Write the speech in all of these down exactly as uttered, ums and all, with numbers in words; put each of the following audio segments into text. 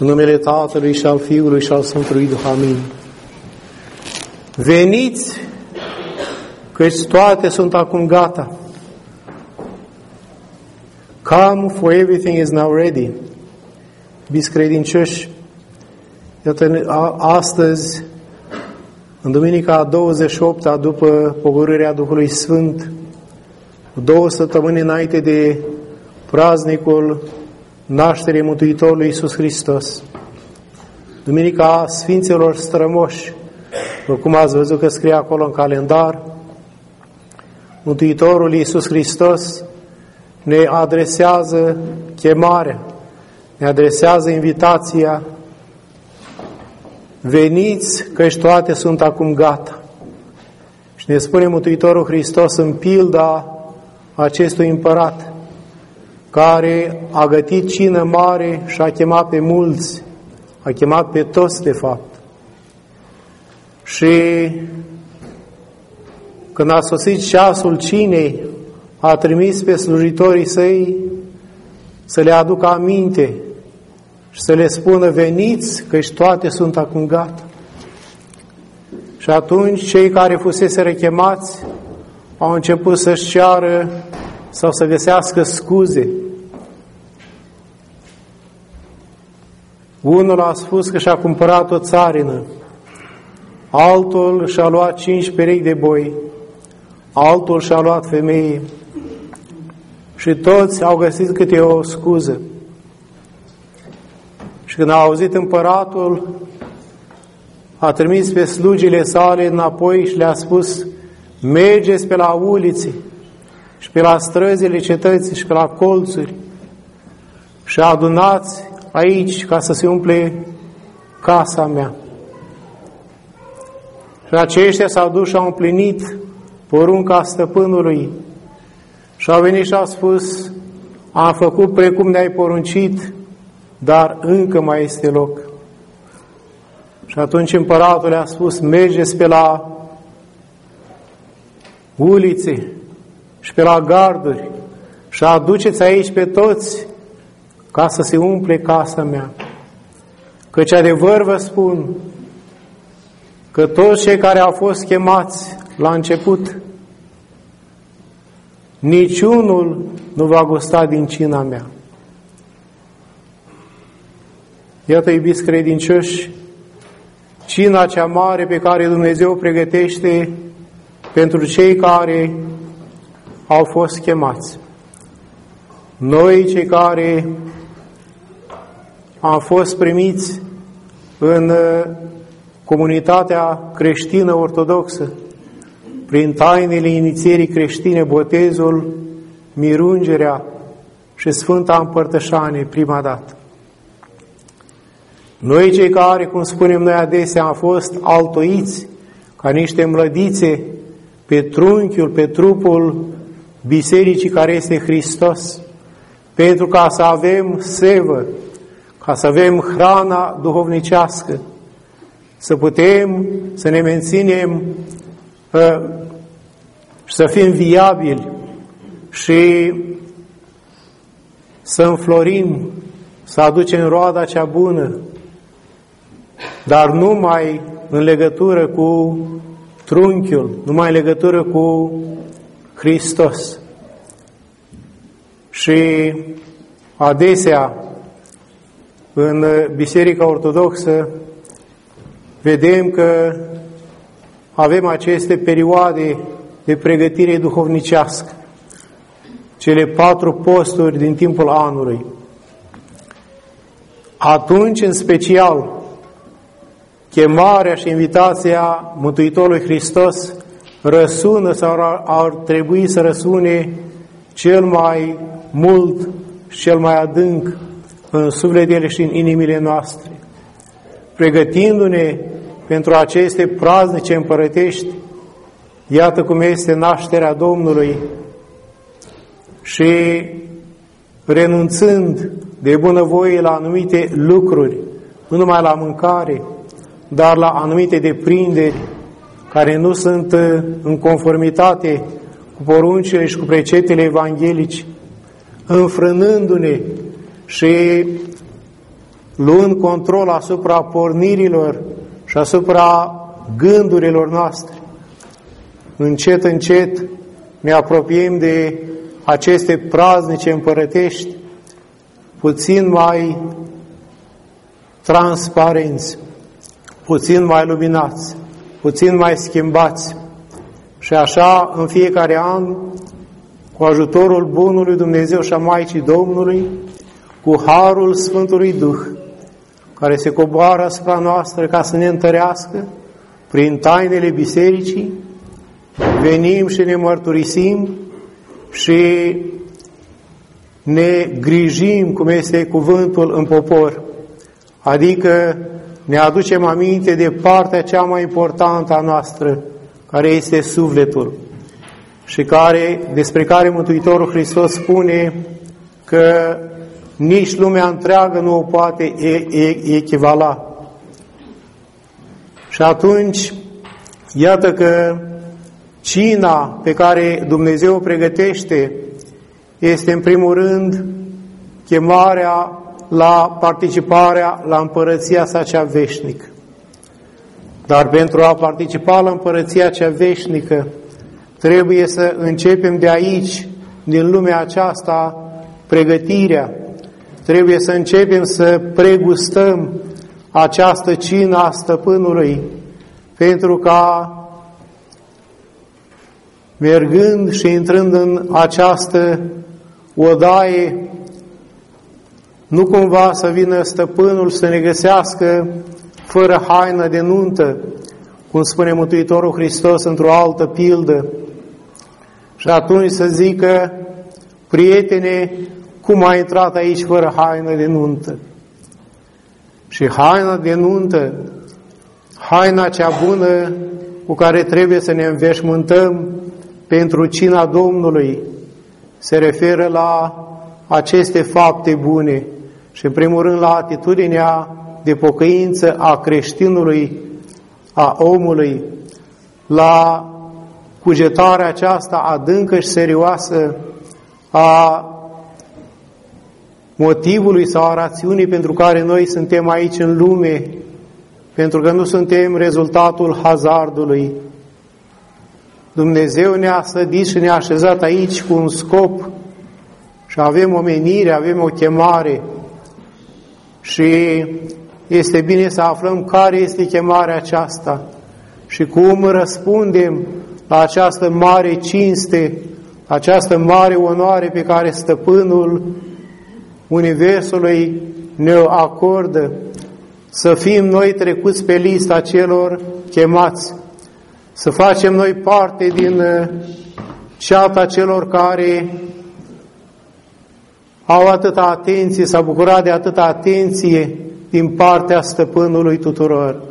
În numele Tatălui și al Fiului și al Sfântului Duh. Amin. Veniți, căci toate sunt acum gata. Come, for everything is now ready. Iubiți credincioși, iată, astăzi, în duminica a douăzeci și opta după pogorârea Duhului Sfânt, două săptămâni înainte de praznicul nașterii Mântuitorului Iisus Hristos, duminica Sfinților Strămoși, cum ați văzut că scrie acolo în calendar, Mântuitorul Iisus Hristos ne adresează chemarea, ne adresează invitația: veniți, căci toate sunt acum gata. Și ne spune Mântuitorul Hristos în pilda acestui împărat, care a gătit cină mare și a chemat pe mulți, a chemat pe toți, de fapt. Și când a sosit ceasul cinei, a trimis pe slujitorii săi să le aducă aminte și să le spună: veniți, căci toate sunt acum gata. Și atunci cei care fusese chemați au început să-și ceară sau să găsească scuze. Unul a spus că și-a cumpărat o țarină, altul și-a luat cinci perechi de boi, altul și-a luat femeie, și toți au găsit câte o scuză. Și când a auzit împăratul, a trimis pe slugile sale înapoi și le-a spus: mergeți pe la ulițe și pe la străzile cetății și pe la colțuri și adunați aici ca să se umple casa mea. Și aceștia s-au dus și au împlinit porunca stăpânului și au venit și au spus: am făcut precum ne-ai poruncit, dar încă mai este loc. Și atunci împăratul le-a spus: mergeți pe la ulițe și pe la garduri și aduceți aici pe toți ca să se umple casa mea. Căci adevăr vă spun că toți cei care au fost chemați la început, niciunul nu va gusta din cina mea. Iată, iubiți credincioși, cina cea mare pe care Dumnezeu o pregătește pentru cei care au fost chemați. Noi, cei care am fost primiți în comunitatea creștină ortodoxă, prin tainele inițierii creștine, botezul, mirungerea și Sfânta Împărtășanie prima dată. Noi, cei care, cum spunem noi adesea, am fost altoiți ca niște mlădițe pe trunchiul, pe trupul bisericii care este Hristos, pentru ca să avem sevă, ca să avem hrana duhovnicească, să putem să ne menținem și să fim viabili și să înflorim, să aducem roada cea bună, dar numai în legătură cu trunchiul, numai în legătură cu Hristos. Și adesea în Biserica Ortodoxă vedem că avem aceste perioade de pregătire duhovnicească, cele patru posturi din timpul anului. Atunci, în special, chemarea și invitația Mântuitorului Hristos răsună sau ar trebui să răsune cel mai mult și cel mai adânc în sufletele și în inimile noastre, pregătindu-ne pentru aceste praznice împărătești. Iată cum este nașterea Domnului și renunțând de bunăvoie la anumite lucruri, nu numai la mâncare, dar la anumite deprinderi care nu sunt în conformitate cu poruncile și cu preceptele evanghelice, înfrânându-ne și luând control asupra pornirilor și asupra gândurilor noastre. Încet, încet ne apropiem de aceste praznice împărătești, puțin mai transparenți, puțin mai luminați, puțin mai schimbați. Și așa, în fiecare an, cu ajutorul Bunului Dumnezeu și a Maicii Domnului, cu harul Sfântului Duh, care se coboară asupra noastră ca să ne întărească prin tainele bisericii, venim și ne mărturisim și ne grijim, cum este cuvântul în popor, adică ne aducem aminte de partea cea mai importantă a noastră, care este sufletul și care, despre care Mântuitorul Hristos spune că nici lumea întreagă nu o poate echivala. Și atunci, iată că cina pe care Dumnezeu o pregătește este, în primul rând, chemarea la participarea la împărăția sa cea veșnică. Dar pentru a participa la împărăția cea veșnică, trebuie să începem de aici, din lumea aceasta, pregătirea. Trebuie să începem să pregustăm această cină a Stăpânului, pentru ca, mergând și intrând în această odaie, nu cumva să vină Stăpânul să ne găsească fără haină de nuntă, cum spune Mântuitorul Hristos într-o altă pildă, și atunci să zică: prietene, cum ai intrat aici fără haină de nuntă? Și haina de nuntă, haina cea bună cu care trebuie să ne înveșmântăm pentru cina Domnului, se referă la aceste fapte bune și, în primul rând, la atitudinea de pocăință a creștinului, a omului, la cugetarea aceasta adâncă și serioasă a motivului sau a rațiunii pentru care noi suntem aici în lume, pentru că nu suntem rezultatul hazardului. Dumnezeu ne-a sădit și ne-a așezat aici cu un scop și avem o menire, avem o chemare și este bine să aflăm care este chemarea aceasta și cum răspundem la această mare cinste, această mare onoare pe care Stăpânul Universului ne-o acordă, să fim noi trecuți pe lista celor chemați, să facem noi parte din ceata celor care au atâta atenție, s-au bucurat de atâta atenție din partea Stăpânului tuturor.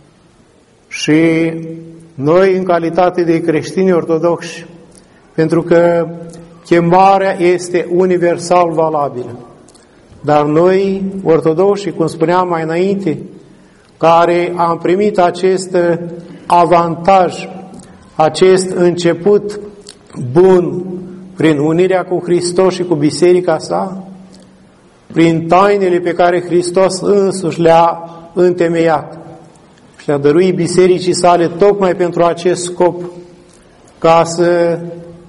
Și noi, în calitate de creștini ortodoxi, pentru că chemarea este universal valabilă, dar noi, ortodoxi, cum spuneam mai înainte, care am primit acest avantaj, acest început bun prin unirea cu Hristos și cu biserica sa, prin tainele pe care Hristos însuși le-a întemeiat și le-a dăruit bisericii sale tocmai pentru acest scop, ca să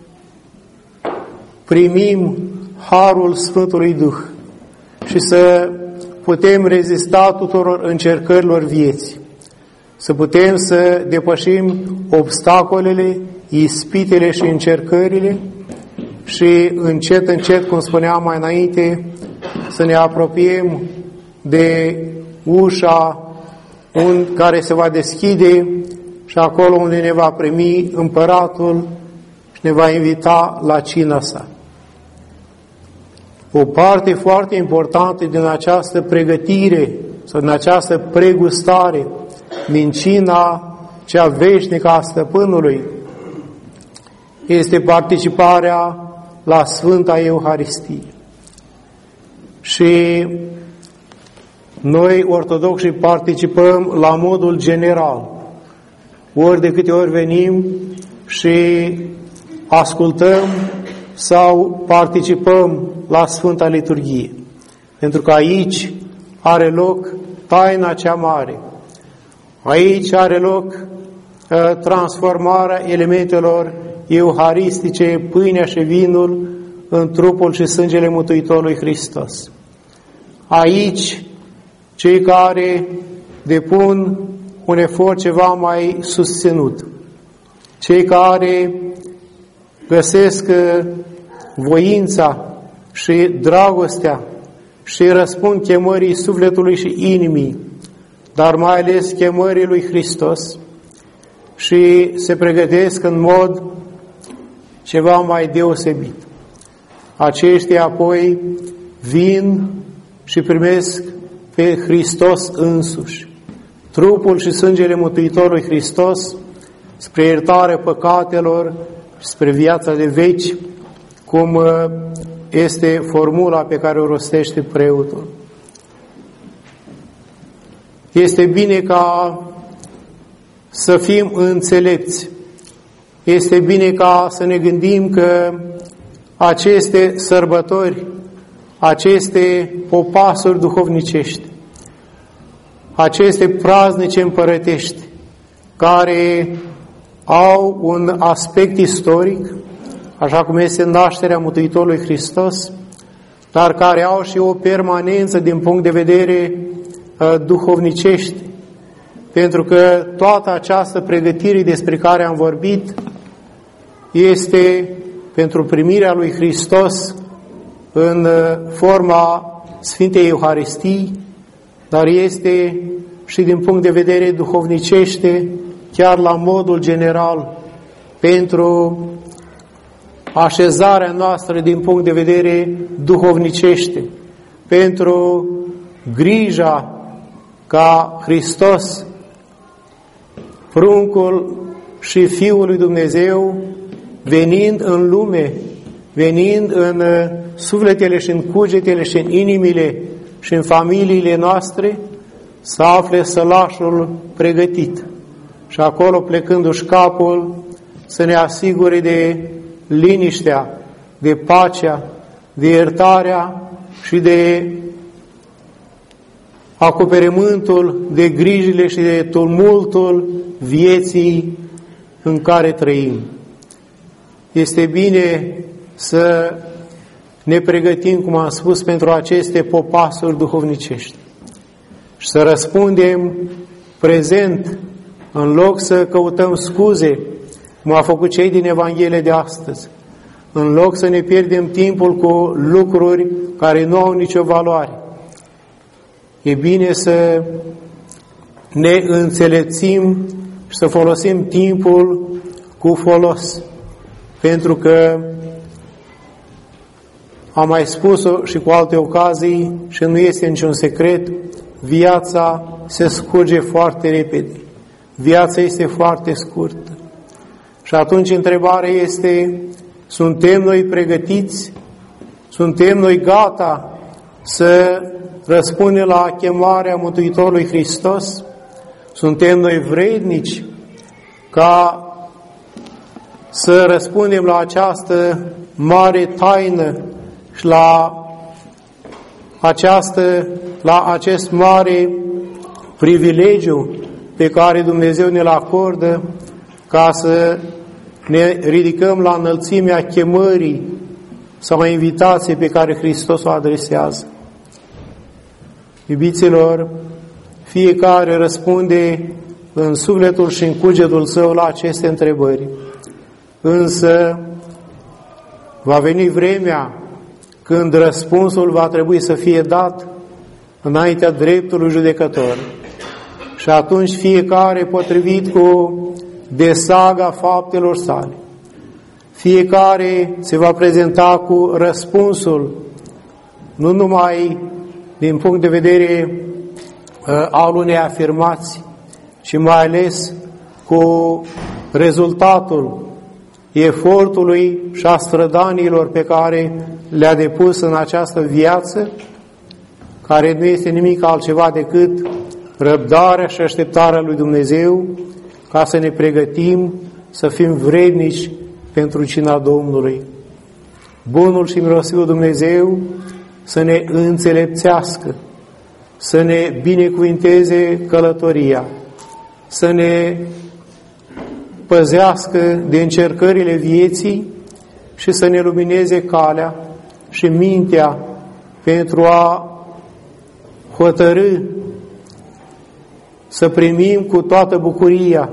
primim harul Sfântului Duh și să putem rezista tuturor încercărilor vieții, să putem să depășim obstacolele, ispitele și încercările și încet, încet, cum spuneam mai înainte, să ne apropiem de ușa în care se va deschide și acolo unde ne va primi Împăratul și ne va invita la cina sa. O parte foarte importantă din această pregătire sau din această pregustare din cina cea veșnică a Stăpânului este participarea la Sfânta Euharistie. Și noi, ortodoxi, participăm la modul general. Ori de câte ori venim și ascultăm sau participăm la Sfânta Liturghie. Pentru că aici, are loc taina cea mare. Aici are loc uh, transformarea elementelor euharistice, pâinea și vinul, în trupul și sângele Mântuitorului Hristos. Aici, cei care depun un efort ceva mai susținut, cei care găsesc voința și dragostea și răspund chemării sufletului și inimii, dar mai ales chemării lui Hristos, și se pregătesc în mod ceva mai deosebit. Aceștia apoi vin și primesc pe Hristos însuși, trupul și sângele Mântuitorului Hristos, spre iertarea păcatelor, spre viața de veci, cum este formula pe care o rostește preotul. Este bine ca să fim înțelepți. Este bine ca să ne gândim că aceste sărbători, aceste popasuri duhovnicești, aceste praznice împărătești, care au un aspect istoric, așa cum este nașterea Mântuitorului Hristos, dar care au și o permanență din punct de vedere uh, duhovnicești, pentru că toată această pregătire despre care am vorbit este pentru primirea lui Hristos în forma Sfintei Euharistii, dar este și din punct de vedere duhovnicește, chiar la modul general, pentru așezarea noastră din punct de vedere duhovnicește, pentru grija ca Hristos, pruncul și Fiul lui Dumnezeu, venind în lume, venind în sufletele și în cugetele și în inimile și în familiile noastre, să afle sălașul pregătit. Și acolo, plecându-și capul, să ne asigure de liniștea, de pacea, de iertarea și de acoperământul, de grijile și de tumultul vieții în care trăim. Este bine să ne pregătim, cum am spus, pentru aceste popasuri duhovnicești și să răspundem prezent, în loc să căutăm scuze, cum a făcut cei din Evanghelie de astăzi, în loc să ne pierdem timpul cu lucruri care nu au nicio valoare. E bine să ne înțelepțim și să folosim timpul cu folos, pentru că am mai spus-o și cu alte ocazii și nu este niciun secret, viața se scurge foarte repede. Viața este foarte scurtă. Și atunci întrebarea este, suntem noi pregătiți? Suntem noi gata să răspundem la chemarea Mântuitorului Hristos? Suntem noi vrednici ca să răspundem la această mare taină și la această, la acest mare privilegiu pe care Dumnezeu ne-l acordă, ca să ne ridicăm la înălțimea chemării sau a invitației pe care Hristos o adresează. Iubiților, fiecare răspunde în sufletul și în cugetul său la aceste întrebări. Însă va veni vremea când răspunsul va trebui să fie dat înaintea dreptului judecător. Și atunci fiecare, potrivit cu desaga faptelor sale, fiecare se va prezenta cu răspunsul, nu numai din punct de vedere uh, al unei afirmații, ci mai ales cu rezultatul efortului și a strădanilor pe care le-a depus în această viață, care nu este nimic altceva decât răbdarea și așteptarea lui Dumnezeu, ca să ne pregătim să fim vrednici pentru cina Domnului. Bunul și milostivul Dumnezeu să ne înțelepțească să ne binecuvinteze călătoria, să ne păzească de încercările vieții și să ne lumineze calea și mintea pentru a hotărâ să primim cu toată bucuria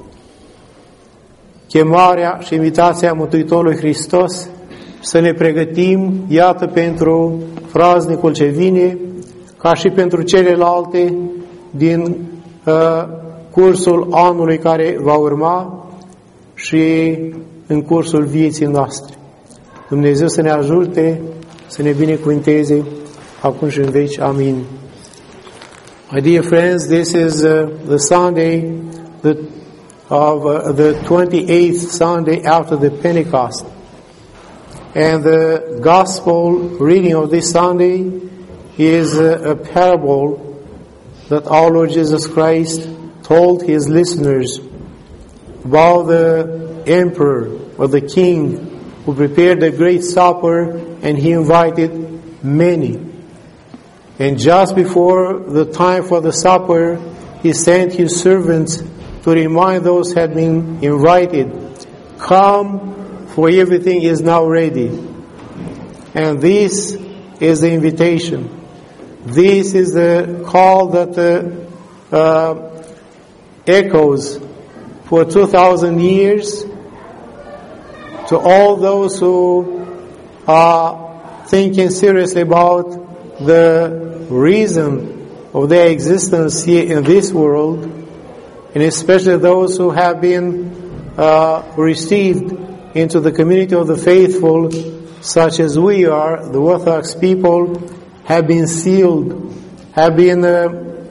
chemarea și invitația Mântuitorului Hristos, să ne pregătim, iată, pentru praznicul ce vine, ca și pentru celelalte din uh, cursul anului care va urma și în cursul vieții noastre. Dumnezeu să ne ajute, să ne binecuvinteze acum și în veci. Amin. My dear friends, this is uh, the Sunday the, of uh, the twenty-eighth Sunday after the Pentecost. And the gospel reading of this Sunday is uh, a parable that our Lord Jesus Christ told his listeners about the emperor or the king who prepared a great supper, and he invited many. And just before the time for the supper, he sent his servants to remind those who had been invited, "Come, for everything is now ready." And this is the invitation. This is the call that uh, uh, echoes for two thousand years to all those who are thinking seriously about the reason of their existence here in this world, and especially those who have been uh, received into the community of the faithful, such as we are, the Orthodox people, have been sealed, have been uh,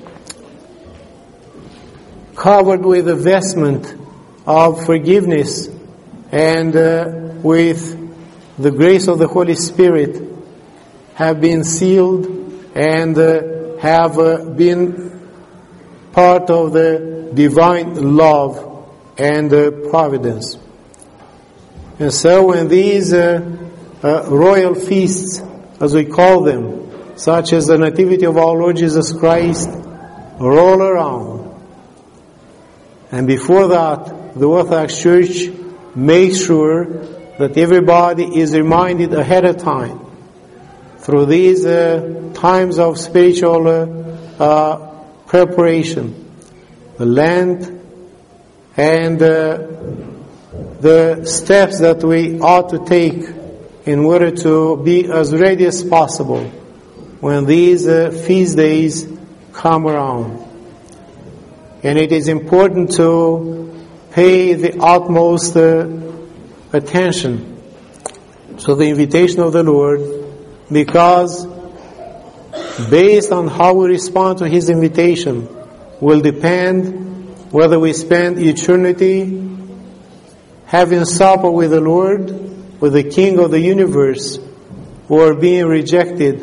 covered with the vestment of forgiveness, and uh, with the grace of the Holy Spirit have been sealed and uh, have uh, been part of the divine love and uh, providence. And so when these uh, uh, royal feasts, as we call them, such as the Nativity of our Lord Jesus Christ, roll around, and before that, the Orthodox Church makes sure that everybody is reminded ahead of time through these uh, times of spiritual uh, uh, preparation, the Lent, and uh, the steps that we ought to take in order to be as ready as possible when these uh, feast days come around. And it is important to pay the utmost uh, attention to the invitation of the Lord, because based on how we respond to His invitation will depend whether we spend eternity having supper with the Lord, with the King of the universe, or being rejected.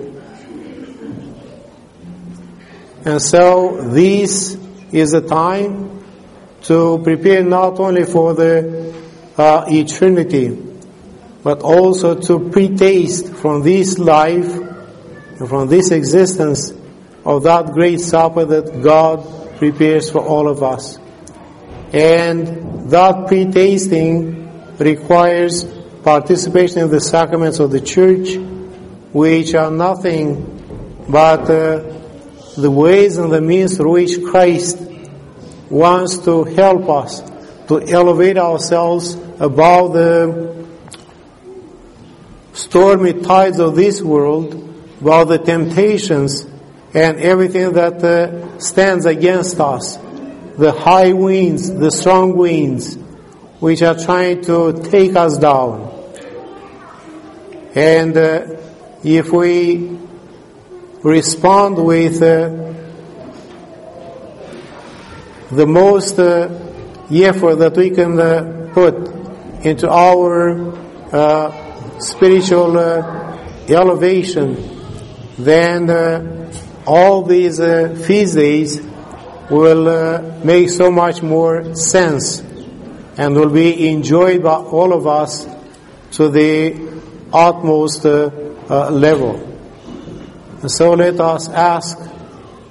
And so this is a time to prepare not only for the uh, eternity, but also to pre-taste from this life and from this existence of that great supper that God prepares for all of us. And that pre-tasting requires participation in the sacraments of the Church, which are nothing but uh, the ways and the means through which Christ wants to help us to elevate ourselves above the stormy tides of this world, above the temptations and everything that uh, stands against us, the high winds, the strong winds, which are trying to take us down. And uh, if we respond with uh, the most uh, effort that we can uh, put into our uh, spiritual uh, elevation, then uh, all these uh, feast days will uh, make so much more sense and will be enjoyed by all of us to the utmost uh, uh, level. And so let us ask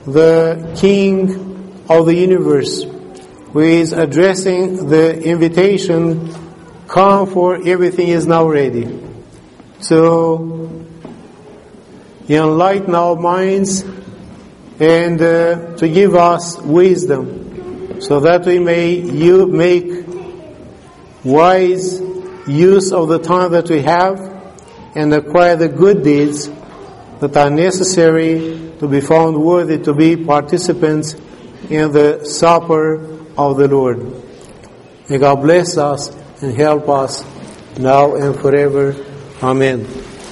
the King of the universe, who is addressing the invitation, come, for everything is now ready. So, enlighten our minds and uh, to give us wisdom, so that we may you make wise use of the time that we have and acquire the good deeds that are necessary to be found worthy to be participants in the supper of the Lord. May God bless us and help us now and forever. Amen.